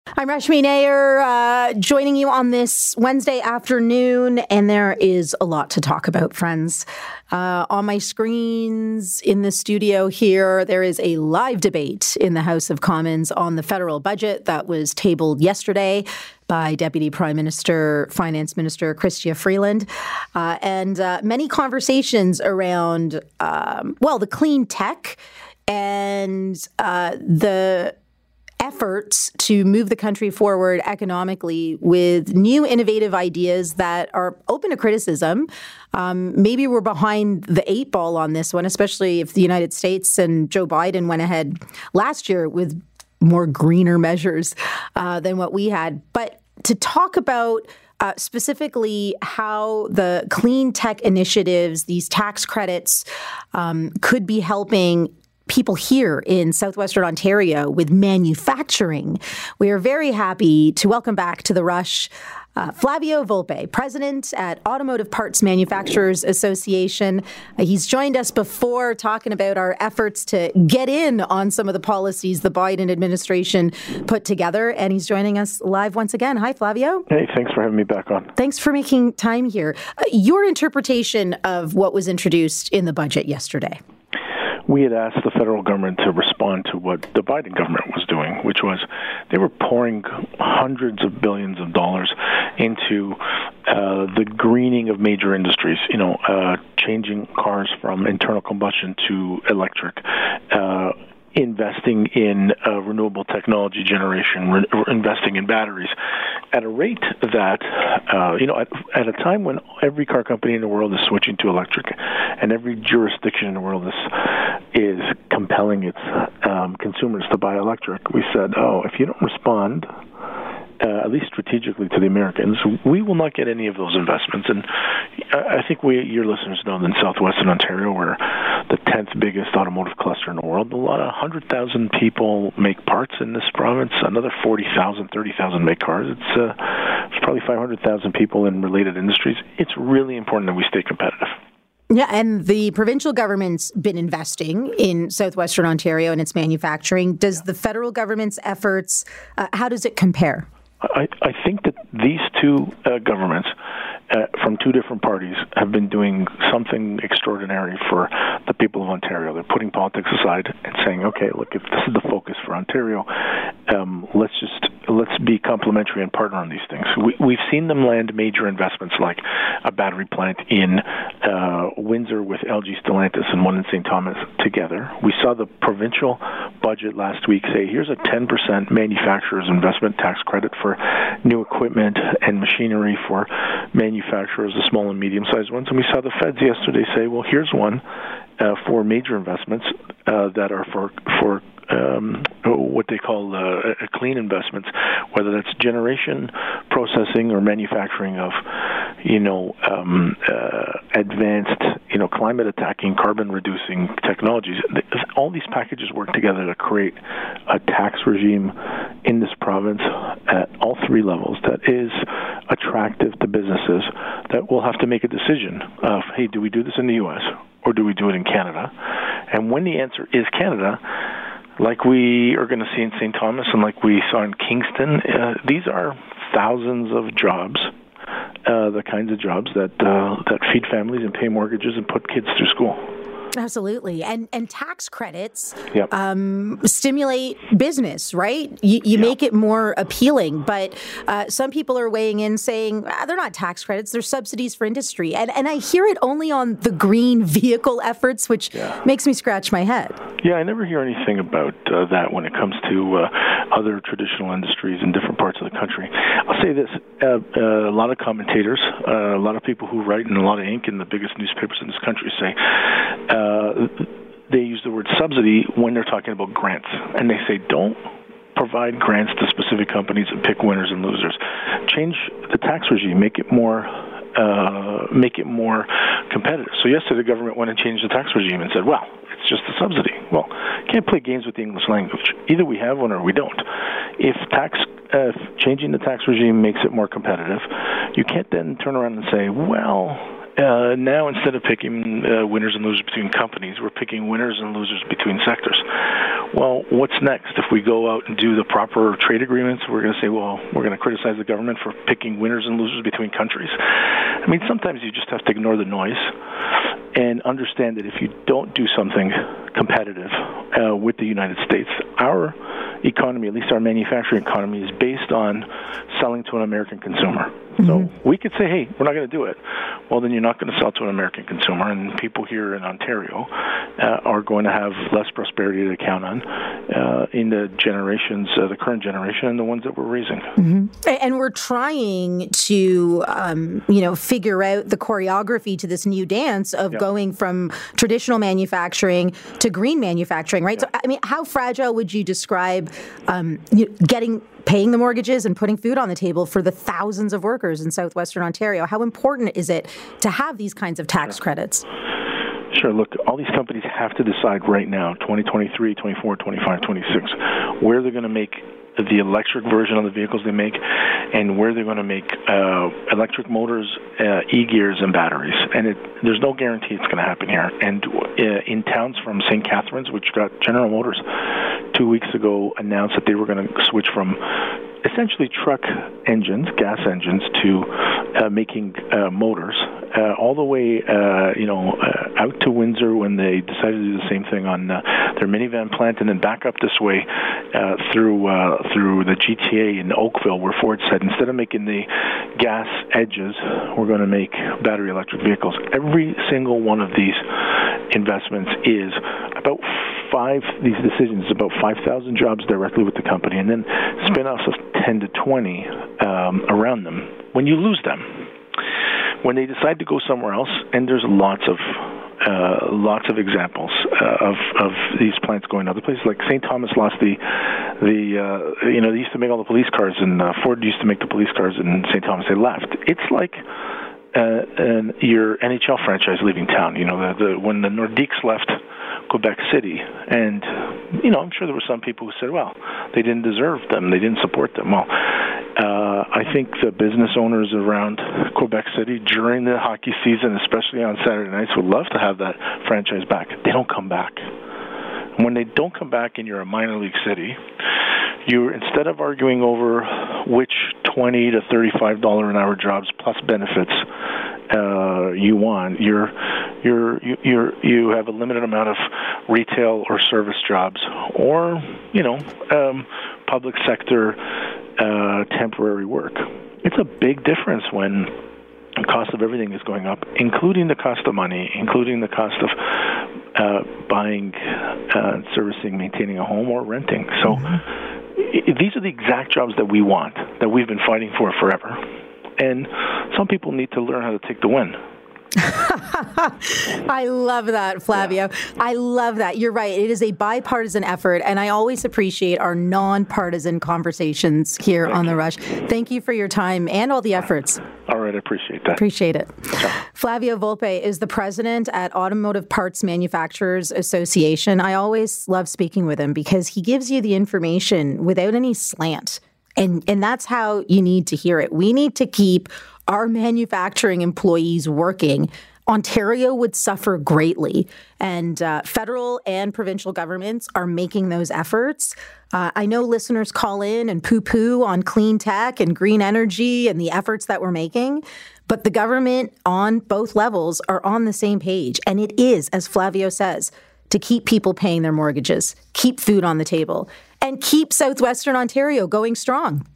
I'm Rashmi Nair, joining you on this Wednesday afternoon, and there is a lot to talk about, friends. On my screens in the studio here, there is a live debate in the House of Commons on the federal budget that was tabled yesterday by Deputy Prime Minister, Finance Minister Chrystia Freeland, and many conversations around, the clean tech and the efforts to move the country forward economically with new innovative ideas that are open to criticism. Maybe we're behind the eight ball on this one, especially if the United States and Joe Biden went ahead last year with more greener measures than what we had. But to talk about specifically how the clean tech initiatives, these tax credits, could be helping people here in southwestern Ontario with manufacturing. We are very happy to welcome back to the Rush Flavio Volpe, president at Automotive Parts Manufacturers Association. He's joined us before talking about our efforts to get in on some of the policies the Biden administration put together, and he's joining us live once again. Hi, Flavio. Hey, thanks for having me back on. Thanks for making time here. Your interpretation of what was introduced in the budget yesterday. We had asked the federal government to respond to what the Biden government was doing, which was they were pouring hundreds of billions of dollars into the greening of major industries, changing cars from internal combustion to electric, investing in renewable technology generation, investing in batteries at a rate that, at a time when every car company in the world is switching to electric and every jurisdiction in the world is compelling its consumers to buy electric, we said, if you don't respond, at least strategically to the Americans, we will not get any of those investments. And I think your listeners know that in southwestern Ontario, we're the 10th biggest automotive cluster in the world. 100,000 people make parts in this province. Another 40,000, 30,000 make cars. It's probably 500,000 people in related industries. It's really important that we stay competitive. Yeah, and the provincial government's been investing in southwestern Ontario and its manufacturing. Does the federal government's efforts, how does it compare? I think that these two governments from two different parties have been doing something extraordinary for the people of Ontario. They're putting politics aside and saying, okay, look, if this is the focus for Ontario, let's be complementary and partner on these things. We've seen them land major investments like a battery plant in Windsor with LG Stellantis and one in St. Thomas together. We saw the provincial budget last week say, here's a 10% manufacturer's investment tax credit for new equipment and machinery for manufacturers, the small and medium-sized ones. And we saw the feds yesterday say, well, here's one for major investments that are for what they call clean investments, whether that's generation, processing, or manufacturing of, advanced, climate-attacking, carbon-reducing technologies. All these packages work together to create a tax regime in this province at all three levels that is attractive to businesses that will have to make a decision of, hey, do we do this in the U.S. or do we do it in Canada? And when the answer is Canada, like we are going to see in St. Thomas and like we saw in Kingston, these are thousands of jobs, the kinds of jobs that feed families and pay mortgages and put kids through school. Absolutely. And tax credits Yep. Stimulate business, right? You make it more appealing. But some people are weighing in saying they're not tax credits, they're subsidies for industry. And I hear it only on the green vehicle efforts, which makes me scratch my head. Yeah, I never hear anything about that when it comes to other traditional industries in different parts of the country. I'll say this, a lot of commentators, a lot of people who write in a lot of ink in the biggest newspapers in this country say they use the word subsidy when they're talking about grants. And they say, don't provide grants to specific companies and pick winners and losers. Change the tax regime, make it more competitive. So yesterday the government went and changed the tax regime and said, well, it's just a subsidy. Well, you can't play games with the English language. Either we have one or we don't. If changing the tax regime makes it more competitive, you can't then turn around and say, well, now instead of picking winners and losers between companies, we're picking winners and losers between sectors. well, what's next? If we go out and do the proper trade agreements, we're going to say, well, we're going to criticize the government for picking winners and losers between countries. I mean, sometimes you just have to ignore the noise and understand that if you don't do something competitive with the United States, our economy, at least our manufacturing economy, is based on selling to an American consumer. So we could say, hey, we're not going to do it. Well, then you're not going to sell to an American consumer, and people here in Ontario are going to have less prosperity to count on in the generations, the current generation, and the ones that we're raising. And we're trying to, figure out the choreography to this new dance of going from traditional manufacturing to green manufacturing, right? So, I mean, how fragile would you describe paying the mortgages and putting food on the table for the thousands of workers in southwestern Ontario? How important is it to have these kinds of tax credits? Sure. Look, all these companies have to decide right now, 2023, 24, 25, 26, where they're going to make the electric version of the vehicles they make and where they're going to make electric motors, e-gears, and batteries. And there's no guarantee it's going to happen here. And in towns from St. Catharines, which got General Motors 2 weeks ago, announced that they were going to switch from essentially truck engines, gas engines, to making motors, all the way, out to Windsor when they decided to do the same thing on their minivan plant, and then back up this way through the GTA in Oakville, where Ford said, instead of making the gas edges, we're going to make battery electric vehicles. Every single one of these investments is about these decisions, about 5,000 jobs directly with the company, and then spin-offs of 10 to 20 around them. When you lose them, when they decide to go somewhere else, and there's lots of examples of these plants going other places. Like St. Thomas lost they used to make all the police cars, and Ford used to make the police cars in St. Thomas. They left. It's like your NHL franchise leaving town. When the Nordiques left Quebec City, and I'm sure there were some people who said, well, they didn't deserve them, they didn't support them. Well, I think the business owners around Quebec City during the hockey season, especially on Saturday nights, would love to have that franchise back. They don't come back. When they don't come back and you're a minor league city, instead of arguing over which $20 to $35 an hour jobs plus benefits you want, you have a limited amount of retail or service jobs, or public sector temporary work. It's a big difference when the cost of everything is going up, including the cost of money, including the cost of buying, servicing, maintaining a home, or renting. So these are the exact jobs that we want, that we've been fighting for forever. And some people need to learn how to take the win. I love that, Flavio. Yeah. I love that. You're right. It is a bipartisan effort, and I always appreciate our nonpartisan conversations here on The Rush. Thank you for your time and all the efforts. All right. I appreciate that. Appreciate it. Ciao. Flavio Volpe is the president at Automotive Parts Manufacturers Association. I always love speaking with him because he gives you the information without any slant. And that's how you need to hear it. We need to keep our manufacturing employees working. Ontario would suffer greatly, and federal and provincial governments are making those efforts. I know listeners call in and poo-poo on clean tech and green energy and the efforts that we're making, but the government on both levels are on the same page. And it is, as Flavio says, to keep people paying their mortgages, keep food on the table, and keep southwestern Ontario going strong.